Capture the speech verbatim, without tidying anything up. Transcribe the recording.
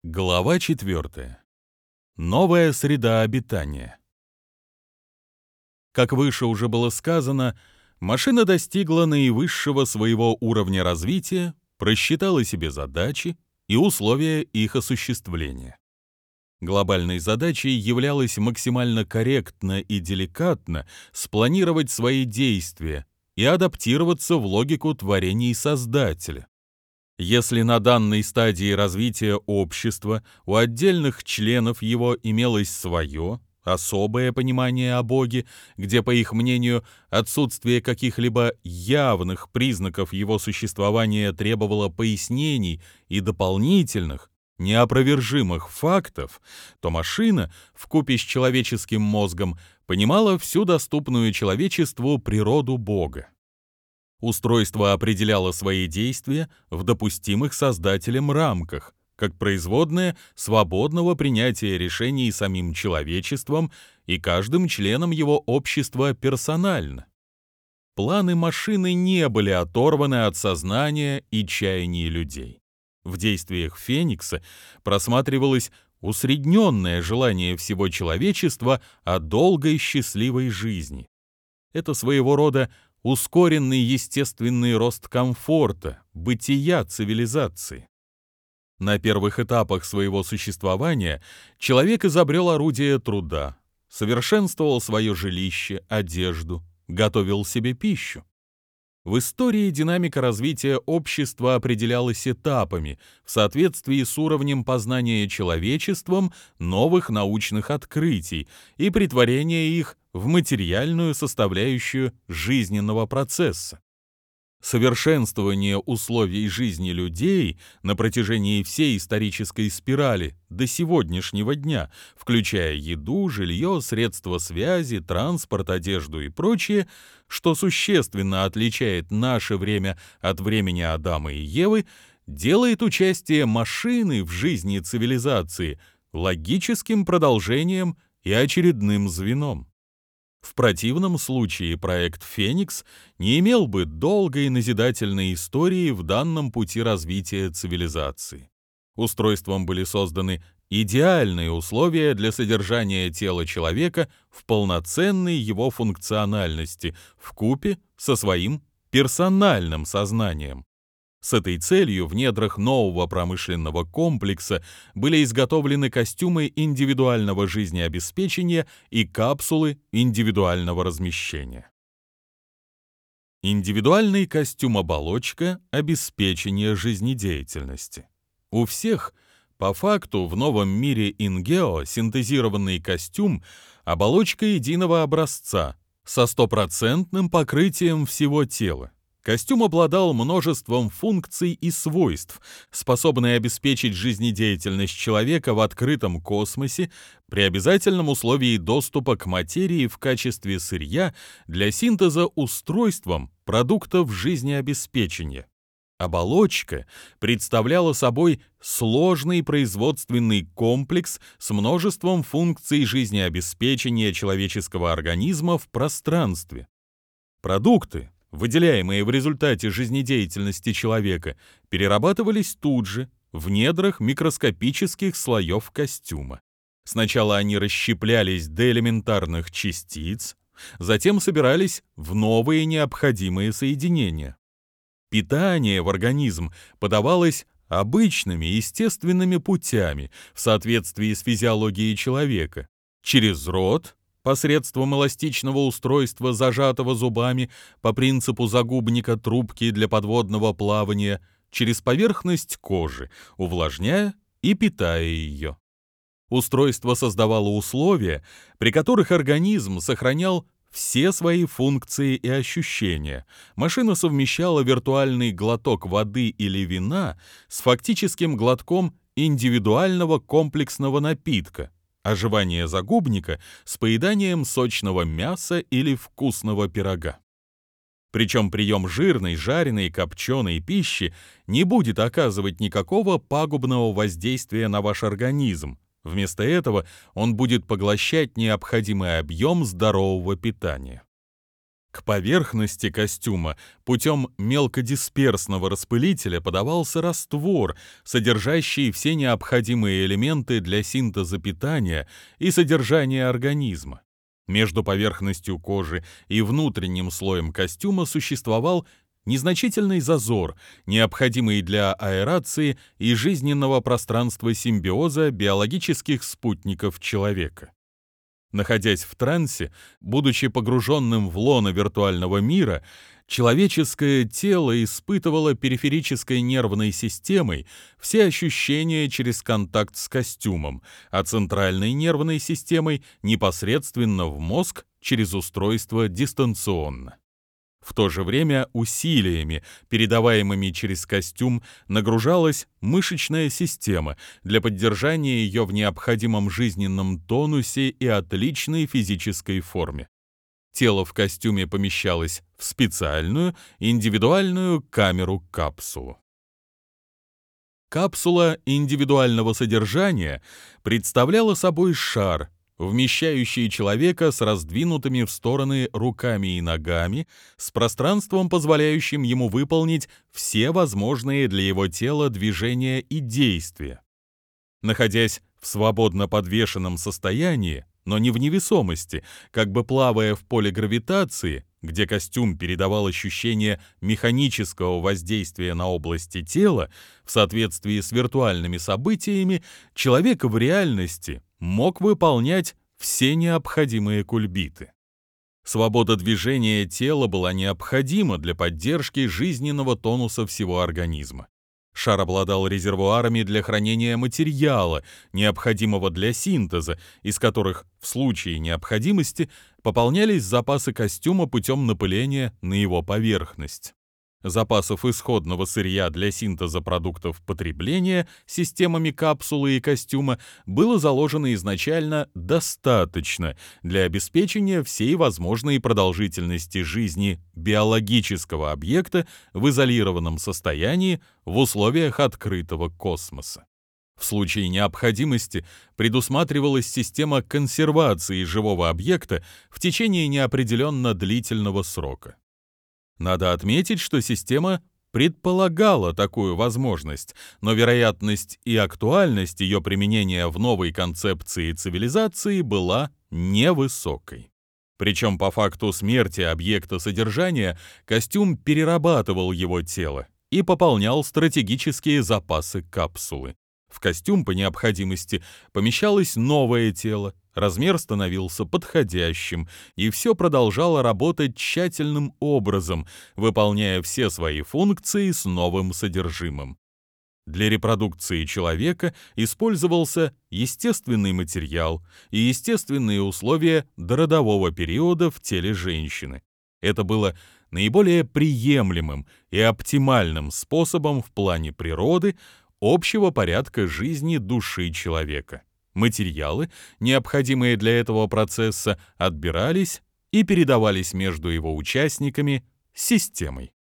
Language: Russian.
Глава четвертая. Новая среда обитания. Как выше уже было сказано, машина достигла наивысшего своего уровня развития, просчитала себе задачи и условия их осуществления. Глобальной задачей являлось максимально корректно и деликатно спланировать свои действия и адаптироваться в логику творений Создателя. Если на данной стадии развития общества у отдельных членов его имелось свое, особое понимание о Боге, где, по их мнению, отсутствие каких-либо явных признаков его существования требовало пояснений и дополнительных, неопровержимых фактов, то машина, вкупе с человеческим мозгом, понимала всю доступную человечеству природу Бога. Устройство определяло свои действия в допустимых Создателем рамках, как производное свободного принятия решений самим человечеством и каждым членом его общества персонально. Планы машины не были оторваны от сознания и чаяний людей. В действиях Феникса просматривалось усредненное желание всего человечества о долгой счастливой жизни. Это своего рода ускоренный естественный рост комфорта, бытия цивилизации. На первых этапах своего существования человек изобрел орудие труда, совершенствовал свое жилище, одежду, готовил себе пищу. В истории динамика развития общества определялась этапами в соответствии с уровнем познания человечеством новых научных открытий и претворения их в материальную составляющую жизненного процесса. Совершенствование условий жизни людей на протяжении всей исторической спирали до сегодняшнего дня, включая еду, жилье, средства связи, транспорт, одежду и прочее, что существенно отличает наше время от времени Адама и Евы, делает участие машины в жизни цивилизации логическим продолжением и очередным звеном. В противном случае проект «Феникс» не имел бы долгой назидательной истории в данном пути развития цивилизации. Устройством были созданы идеальные условия для содержания тела человека в полноценной его функциональности вкупе со своим персональным сознанием. С этой целью в недрах нового промышленного комплекса были изготовлены костюмы индивидуального жизнеобеспечения и капсулы индивидуального размещения. Индивидуальный костюм-оболочка обеспечения жизнедеятельности. У всех, по факту, в новом мире Ингео синтезированный костюм – оболочка единого образца со стопроцентным покрытием всего тела. Костюм обладал множеством функций и свойств, способные обеспечить жизнедеятельность человека в открытом космосе при обязательном условии доступа к материи в качестве сырья для синтеза устройством продуктов жизнеобеспечения. Оболочка представляла собой сложный производственный комплекс с множеством функций жизнеобеспечения человеческого организма в пространстве. Продукты, выделяемые в результате жизнедеятельности человека, перерабатывались тут же, в недрах микроскопических слоев костюма. Сначала они расщеплялись до элементарных частиц, затем собирались в новые необходимые соединения. Питание в организм подавалось обычными естественными путями в соответствии с физиологией человека, через рот, посредством эластичного устройства, зажатого зубами по принципу загубника трубки для подводного плавания, через поверхность кожи, увлажняя и питая ее. Устройство создавало условия, при которых организм сохранял все свои функции и ощущения. Машина совмещала виртуальный глоток воды или вина с фактическим глотком индивидуального комплексного напитка, а жевание загубника с поеданием сочного мяса или вкусного пирога. Причем прием жирной, жареной, копченой пищи не будет оказывать никакого пагубного воздействия на ваш организм. Вместо этого он будет поглощать необходимый объем здорового питания. К поверхности костюма путем мелкодисперсного распылителя подавался раствор, содержащий все необходимые элементы для синтеза питания и содержания организма. Между поверхностью кожи и внутренним слоем костюма существовал незначительный зазор, необходимый для аэрации и жизненного пространства симбиоза биологических спутников человека. Находясь в трансе, будучи погруженным в лоно виртуального мира, человеческое тело испытывало периферической нервной системой все ощущения через контакт с костюмом, а центральной нервной системой непосредственно в мозг через устройство дистанционно. В то же время усилиями, передаваемыми через костюм, нагружалась мышечная система для поддержания ее в необходимом жизненном тонусе и отличной физической форме. Тело в костюме помещалось в специальную индивидуальную камеру-капсулу. Капсула индивидуального содержания представляла собой шар, вмещающий человека с раздвинутыми в стороны руками и ногами, с пространством, позволяющим ему выполнить все возможные для его тела движения и действия. Находясь в свободно подвешенном состоянии, но не в невесомости, как бы плавая в поле гравитации, где костюм передавал ощущение механического воздействия на области тела, в соответствии с виртуальными событиями, человек в реальности мог выполнять все необходимые кульбиты. Свобода движения тела была необходима для поддержки жизненного тонуса всего организма. Шар обладал резервуарами для хранения материала, необходимого для синтеза, из которых в случае необходимости пополнялись запасы костюма путем напыления на его поверхность. Запасов исходного сырья для синтеза продуктов потребления системами капсулы и костюма было заложено изначально достаточно для обеспечения всей возможной продолжительности жизни биологического объекта в изолированном состоянии в условиях открытого космоса. В случае необходимости предусматривалась система консервации живого объекта в течение неопределенно длительного срока. Надо отметить, что система предполагала такую возможность, но вероятность и актуальность ее применения в новой концепции цивилизации была невысокой. Причем по факту смерти объекта содержания костюм перерабатывал его тело и пополнял стратегические запасы капсулы. В костюм по необходимости помещалось новое тело, размер становился подходящим, и все продолжало работать тщательным образом, выполняя все свои функции с новым содержимым. Для репродукции человека использовался естественный материал и естественные условия дородового периода в теле женщины. Это было наиболее приемлемым и оптимальным способом в плане природы, общего порядка жизни души человека. Материалы, необходимые для этого процесса, отбирались и передавались между его участниками системой.